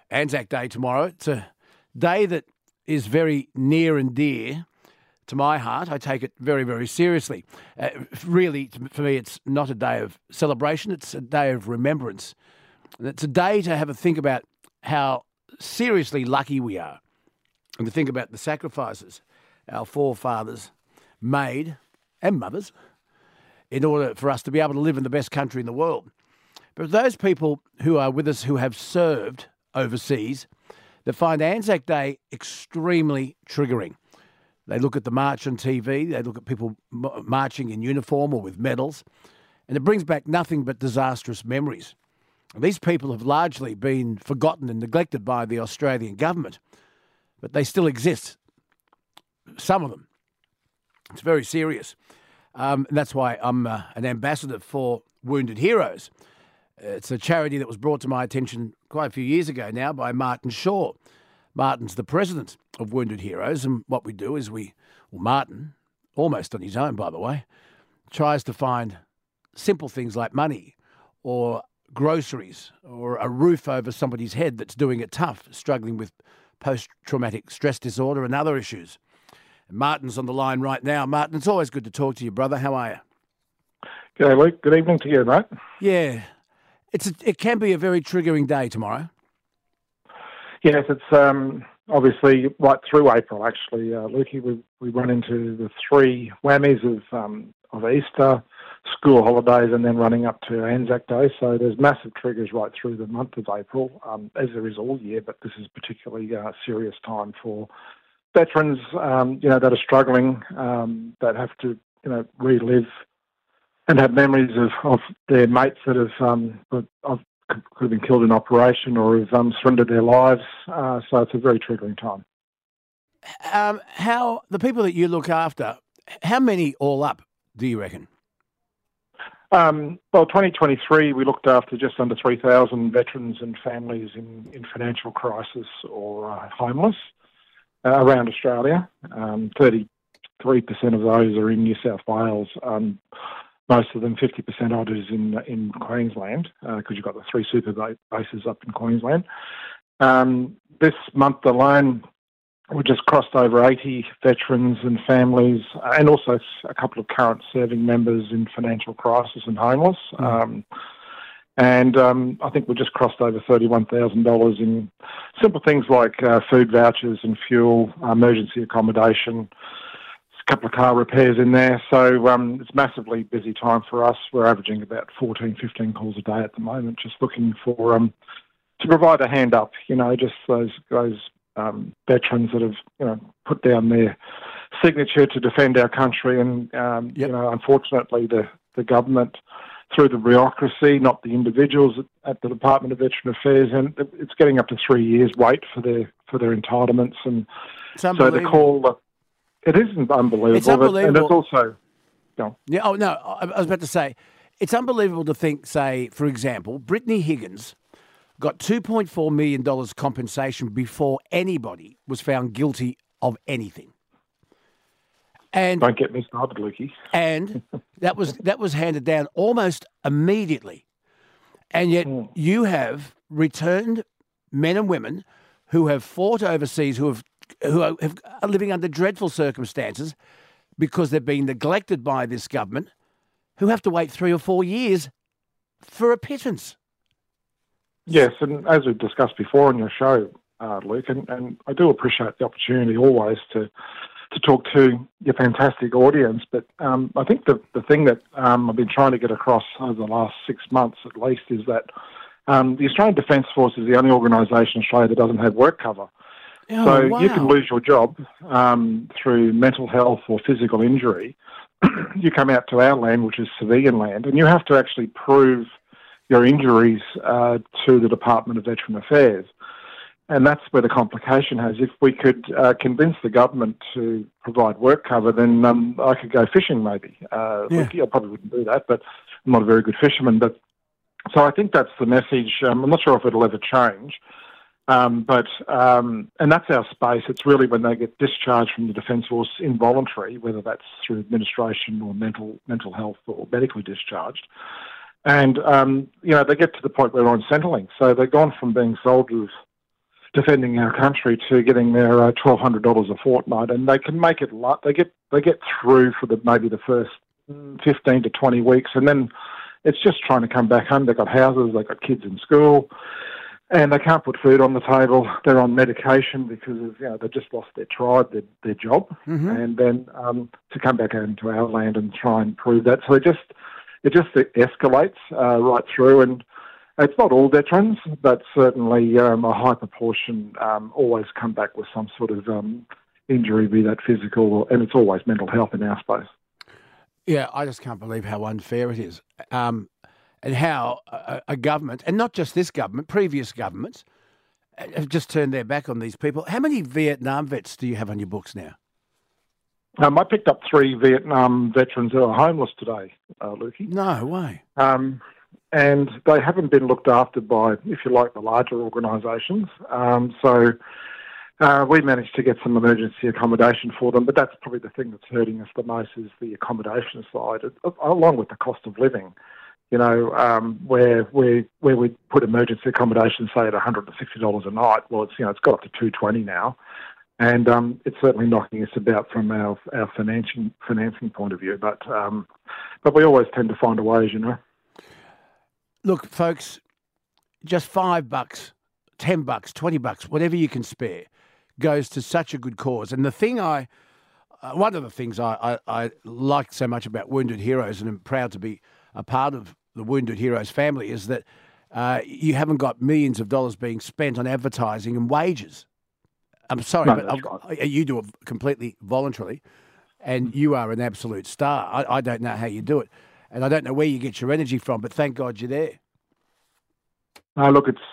Anzac Day tomorrow. It's a day that is very near and dear to my heart. I take it very, very seriously. Really, for me, it's not a day of celebration. It's a day of remembrance. And it's a day to have a think about how seriously lucky we are and to think about the sacrifices our forefathers made, and mothers, in order for us to be able to live in the best country in the world. But those people who are with us who have served overseas, they find Anzac Day extremely triggering. They look at the march on TV, they look at people marching in uniform or with medals, and it brings back nothing but disastrous memories. And these people have largely been forgotten and neglected by the Australian government, but they still exist, some of them. It's very serious. And that's why I'm an ambassador for Wounded Heroes. It's a charity that was brought to my attention quite a few years ago now by Martin Shaw. Martin's the president of Wounded Heroes, and what we do is Martin, almost on his own, by the way, tries to find simple things like money or groceries or a roof over somebody's head that's doing it tough, struggling with post-traumatic stress disorder and other issues. And Martin's on the line right now. Martin, it's always good to talk to you, brother. How are you? G'day, Luke. Good evening to you, mate. Yeah. It can be a very triggering day tomorrow. Yes, it's obviously right through April, actually. Lukey, we run into the three whammies of Easter, school holidays, and then running up to Anzac Day. So there's massive triggers right through the month of April, as there is all year, but this is particularly a serious time for veterans, that are struggling, that have to, relive and have memories of their mates that could have been killed in operation or have surrendered their lives. So it's a very triggering time. How the people that you look after, how many all up do you reckon? Well, 2023, we looked after just under 3,000 veterans and families in financial crisis or homeless around Australia. 33% of those are in New South Wales. Most of them, 50% odd, is in Queensland, because you've got the three super bases up in Queensland. This month alone, we just crossed over 80 veterans and families, and also a couple of current serving members in financial crisis and homeless. I think we just crossed over $31,000 in simple things like food vouchers and fuel, emergency accommodation, a couple of car repairs in there. So it's a massively busy time for us. We're averaging about 14, 15 calls a day at the moment, just looking for to provide a hand up, just those veterans that have, put down their signature to defend our country. And, unfortunately, the government, through the bureaucracy, not the individuals at the Department of Veteran Affairs, and it's getting up to 3 years wait for their entitlements. And so the call, it isn't unbelievable. It's unbelievable. And it's also... Yeah. Oh, no, I was about to say, it's unbelievable to think, say, for example, Brittany Higgins got $2.4 million compensation before anybody was found guilty of anything. And don't get me started, Lukey. And that was handed down almost immediately. And yet you have returned men and women who have fought overseas, who are living under dreadful circumstances because they've been neglected by this government, who have to wait 3 or 4 years for a pittance. Yes, and as we've discussed before on your show, Luke, and I do appreciate the opportunity always to talk to your fantastic audience, but I think the thing that I've been trying to get across over the last 6 months at least is that the Australian Defence Force is the only organisation in Australia that doesn't have work cover. Oh, so wow. You can lose your job through mental health or physical injury. You come out to our land, which is civilian land, and you have to actually prove your injuries to the Department of Veteran Affairs. And that's where the complication has. If we could convince the government to provide work cover, then I could go fishing maybe. I probably wouldn't do that, but I'm not a very good fisherman. But so I think that's the message. I'm not sure if it'll ever change. And that's our space. It's really when they get discharged from the Defence Force involuntary, whether that's through administration or mental health or medically discharged. And, they get to the point where they're on Centrelink. So they've gone from being soldiers defending our country to getting their $1,200 a fortnight, and they can make it. They get through for maybe the first 15 to 20 weeks, and then it's just trying to come back home. They've got houses, they've got kids in school, and they can't put food on the table. They're on medication because of, they've just lost their tribe, their job, and then to come back into our land and try and prove that. So it just escalates right through, and it's not all veterans, but certainly a high proportion always come back with some sort of injury, be that physical, and it's always mental health in our space. Yeah, I just can't believe how unfair it is, and how a government, and not just this government, previous governments, have just turned their back on these people. How many Vietnam vets do you have on your books now? I picked up 3 Vietnam veterans who are homeless today, Lukey. No way. And they haven't been looked after by, if you like, the larger organisations. So we managed to get some emergency accommodation for them, but that's probably the thing that's hurting us the most is the accommodation side, along with the cost of living. Where we put emergency accommodation, say, at $160 a night, well, it's got up to $220 now. And it's certainly knocking us about from our financing point of view. But we always tend to find a way, Look, folks, just $5, $10, $20, whatever you can spare, goes to such a good cause. And the thing one of the things I like so much about Wounded Heroes, and I'm proud to be a part of the Wounded Heroes family, is that you haven't got millions of dollars being spent on advertising and wages. I'm sorry, but you do it completely voluntarily, and you are an absolute star. I don't know how you do it, and I don't know where you get your energy from, but thank God you're there. No, look, it's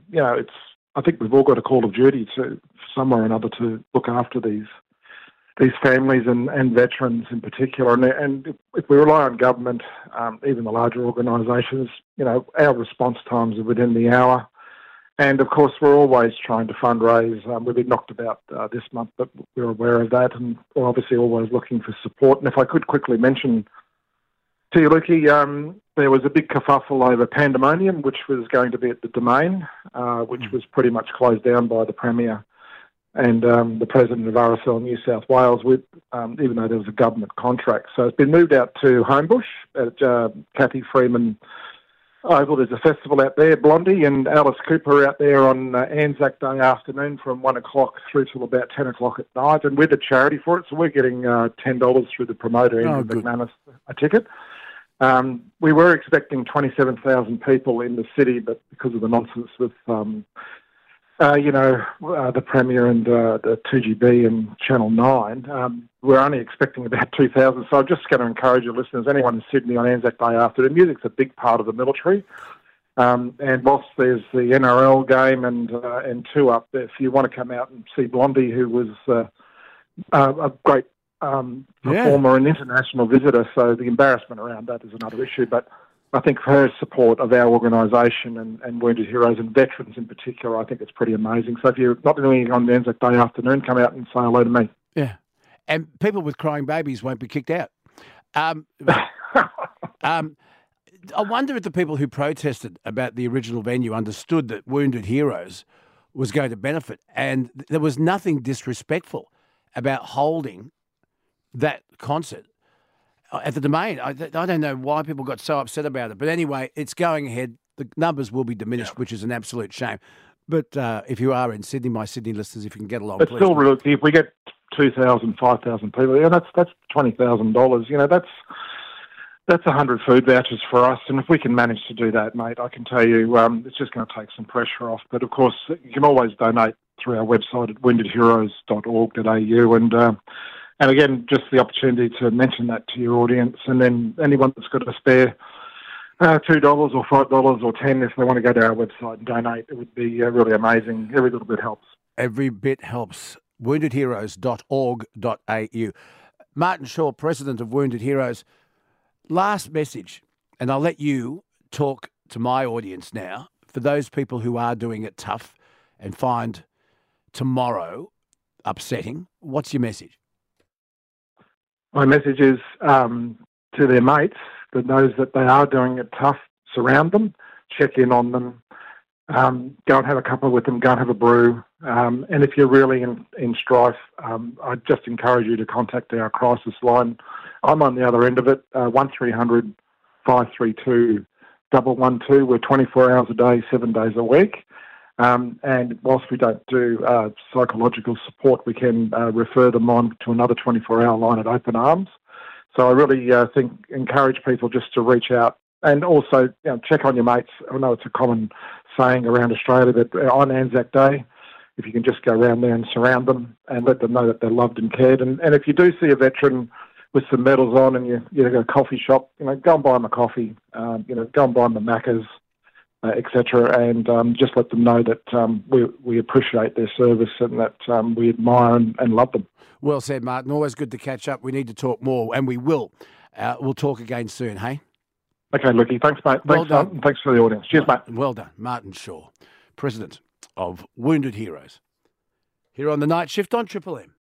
I think we've all got a call of duty to somewhere or another to look after these families and veterans in particular. And if we rely on government, even the larger organisations, our response times are within the hour. And, of course, we're always trying to fundraise. We've been knocked about this month, but we're aware of that, and we're obviously always looking for support. And if I could quickly mention to you, Lukey, there was a big kerfuffle over Pandemonium, which was going to be at the Domain, which was pretty much closed down by the Premier and the President of RSL New South Wales, even though there was a government contract. So it's been moved out to Homebush at Cathy Freeman Oval. There's a festival out there. Blondie and Alice Cooper out there on Anzac Day afternoon from 1 o'clock through till about 10 o'clock at night. And we're the charity for it, so we're getting $10 through the promoter, Andrew McManus, a ticket. We were expecting 27,000 people in the city, but because of the nonsense with, the Premier and the 2GB and Channel 9, we're only expecting about 2,000. So I'm just going to encourage your listeners, anyone in Sydney on Anzac Day afternoon, music's a big part of the military. And whilst there's the NRL game and 2 up there, if you want to come out and see Blondie, who was a great performer and international visitor, so the embarrassment around that is another issue. But I think her support of our organisation and Wounded Heroes and veterans in particular, I think it's pretty amazing. So if you're not doing anything on the Anzac Day afternoon, come out and say hello to me. Yeah, and people with crying babies won't be kicked out. I wonder if the people who protested about the original venue understood that Wounded Heroes was going to benefit, and there was nothing disrespectful about holding that concert at the Domain. I don't know why people got so upset about it. But anyway, it's going ahead. The numbers will be diminished, which is an absolute shame. But if you are in Sydney, my Sydney listeners, if you can get along, but please. Still, really, if we get 2,000, 5,000 people, that's $20,000. That's 100 food vouchers for us. And if we can manage to do that, mate, I can tell you it's just going to take some pressure off. But, of course, you can always donate through our website at woundedheroes.org.au. And again, just the opportunity to mention that to your audience. And then anyone that's got a spare $2 or $5 or $10, if they want to go to our website and donate, it would be really amazing. Every little bit helps. Every bit helps. woundedheroes.org.au. Martin Shaw, President of Wounded Heroes. Last message, and I'll let you talk to my audience now, for those people who are doing it tough and find tomorrow upsetting. What's your message? My message is to their mates that knows that they are doing it tough, surround them, check in on them, go and have a couple with them, go and have a brew. And if you're really in strife, I just encourage you to contact our crisis line. I'm on the other end of it, 1300 532 112. We're 24 hours a day, 7 days a week. And whilst we don't do psychological support, we can refer them on to another 24-hour line at Open Arms. So I really encourage people just to reach out and also check on your mates. I know it's a common saying around Australia that on Anzac Day, if you can just go around there and surround them and let them know that they're loved and cared. And if you do see a veteran with some medals on and you go to a coffee shop, go and buy them a coffee, go and buy them a Macca's, etc., and just let them know that we appreciate their service and that we admire and love them. Well said, Martin. Always good to catch up. We need to talk more, and we will. We'll talk again soon, hey? Okay, Lucky. Thanks, mate. Well done. And thanks for the audience. Cheers, mate. Well done. Martin Shaw, President of Wounded Heroes. Here on The Night Shift on Triple M.